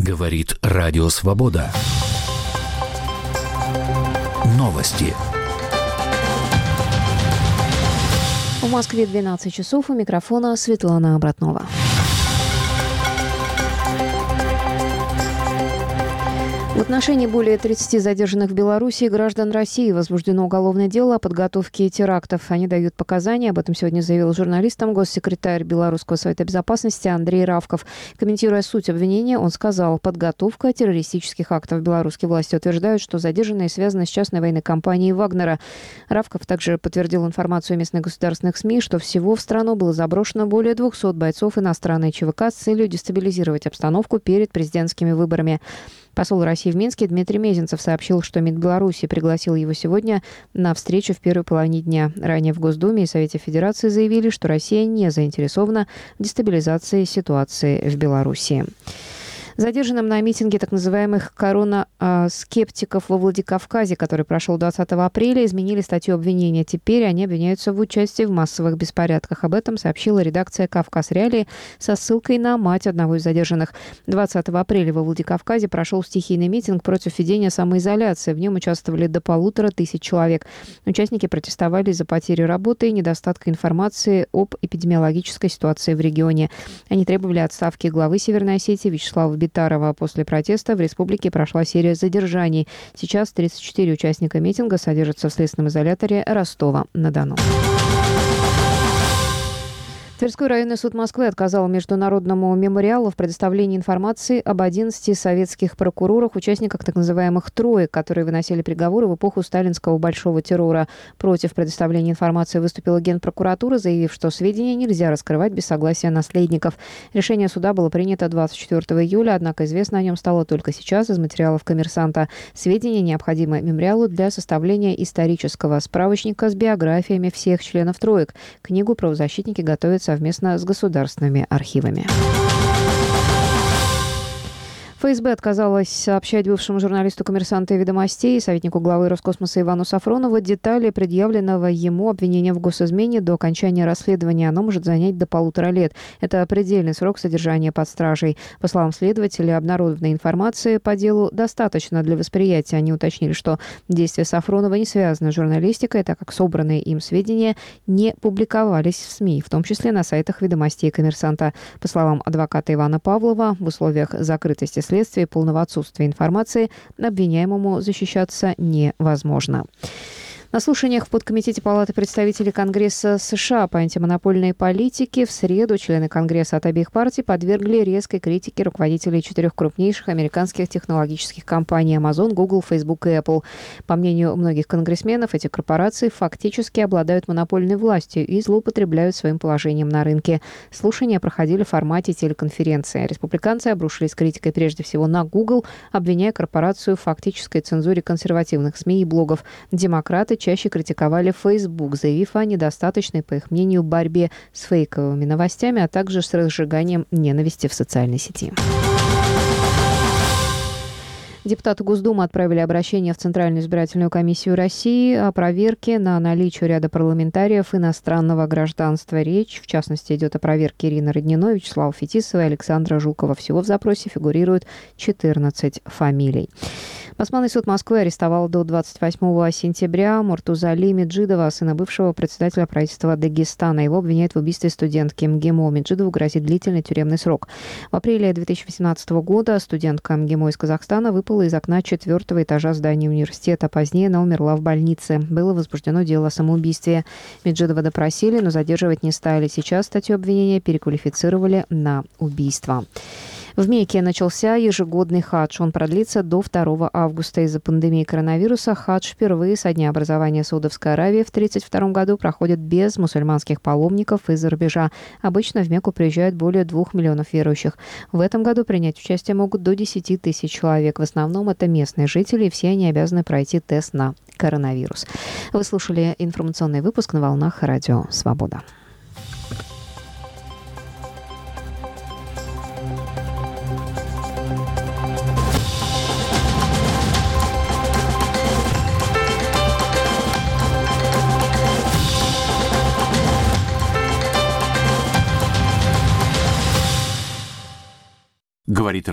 Говорит Радио Свобода. Новости. В Москве 12 часов. У микрофона Светлана Обратнова. В отношении более 30 задержанных в Беларуси граждан России возбуждено уголовное дело о подготовке терактов. Они дают показания. Об этом сегодня заявил журналистам госсекретарь Белорусского совета безопасности Андрей Равков. Комментируя суть обвинения, он сказал: подготовка террористических актов. Белорусские власти утверждают, что задержанные связаны с частной военной компанией «Вагнера». Равков также подтвердил информацию местных государственных СМИ, что всего в страну было заброшено более 200 бойцов иностранной ЧВК с целью дестабилизировать обстановку перед президентскими выборами. Посол России в Минске Дмитрий Мезенцев сообщил, что МИД Беларуси пригласил его сегодня на встречу в первой половине дня. Ранее в Госдуме и Совете Федерации заявили, что Россия не заинтересована в дестабилизации ситуации в Беларуси. Задержанным на митинге так называемых корона-скептиков во Владикавказе, который прошел 20 апреля, изменили статью обвинения. Теперь они обвиняются в участии в массовых беспорядках. Об этом сообщила редакция «Кавказ Реалии» со ссылкой на мать одного из задержанных. 20 апреля во Владикавказе прошел стихийный митинг против введения самоизоляции. В нем участвовали до 1500 человек. Участники протестовали из-за потери работы и недостатка информации об эпидемиологической ситуации в регионе. Они требовали отставки главы Северной Осетии Вячеслава Битарова. После протеста в республике прошла серия задержаний. Сейчас 34 участника митинга содержатся в следственном изоляторе Ростова-на-Дону. Тверской районный суд Москвы отказал Международному мемориалу в предоставлении информации об 11 советских прокурорах, участниках так называемых «троек», которые выносили приговоры в эпоху сталинского большого террора. Против предоставления информации выступила Генпрокуратура, заявив, что сведения нельзя раскрывать без согласия наследников. Решение суда было принято 24 июля, однако известно о нем стало только сейчас из материалов «Коммерсанта». Сведения необходимы мемориалу для составления исторического справочника с биографиями всех членов «троек». Книгу правозащитники готовят совместно с государственными архивами. ФСБ отказалась сообщать бывшему журналисту «Коммерсанта» и «Ведомостей» и советнику главы Роскосмоса Ивану Сафронову детали предъявленного ему обвинения в госизмене до окончания расследования. Оно может занять до 1,5 лет. Это предельный срок содержания под стражей. По словам следователя, обнародованной информации по делу достаточно для восприятия. Они уточнили, что действия Сафронова не связаны с журналистикой, так как собранные им сведения не публиковались в СМИ, в том числе на сайтах «Ведомостей» и «Коммерсанта». По словам адвоката Ивана Павлова, в условиях закрытости следствия и полного отсутствия информации обвиняемому защищаться невозможно. На слушаниях в подкомитете Палаты представителей Конгресса США по антимонопольной политике в среду члены Конгресса от обеих партий подвергли резкой критике руководителей 4 крупнейших американских технологических компаний Amazon, Google, Facebook и Apple. По мнению многих конгрессменов, эти корпорации фактически обладают монопольной властью и злоупотребляют своим положением на рынке. Слушания проходили в формате телеконференции. Республиканцы обрушились критикой прежде всего на Google, обвиняя корпорацию в фактической цензуре консервативных СМИ и блогов. Демократы чаще критиковали Facebook, заявив о недостаточной, по их мнению, борьбе с фейковыми новостями, а также с разжиганием ненависти в социальной сети. Депутаты Госдумы отправили обращение в Центральную избирательную комиссию России о проверке на наличие ряда парламентариев иностранного гражданства. Речь, в частности, идет о проверке Ирины Родниной, Вячеслава Фетисова и Александра Жукова. Всего в запросе фигурирует 14 фамилий. Басманный суд Москвы арестовал до 28 сентября Муртузали Меджидова, сына бывшего председателя правительства Дагестана. Его обвиняют в убийстве студентки МГИМО. Меджидову грозит длительный тюремный срок. В апреле 2018 года студентка МГИМО из Казахстана выпала из окна 4-го этажа здания университета. Позднее она умерла в больнице. Было возбуждено дело о самоубийстве. Меджидова допросили, но задерживать не стали. Сейчас статью обвинения переквалифицировали на убийство. В Мекке начался ежегодный хадж. Он продлится до 2 августа. Из-за пандемии коронавируса хадж впервые со дня образования Саудовской Аравии в 1932 году проходит без мусульманских паломников из-за рубежа. Обычно в Мекку приезжают более 2 миллионов верующих. В этом году принять участие могут до 10 тысяч человек. В основном это местные жители, и все они обязаны пройти тест на коронавирус. Вы слушали информационный выпуск на волнах Радио Свобода.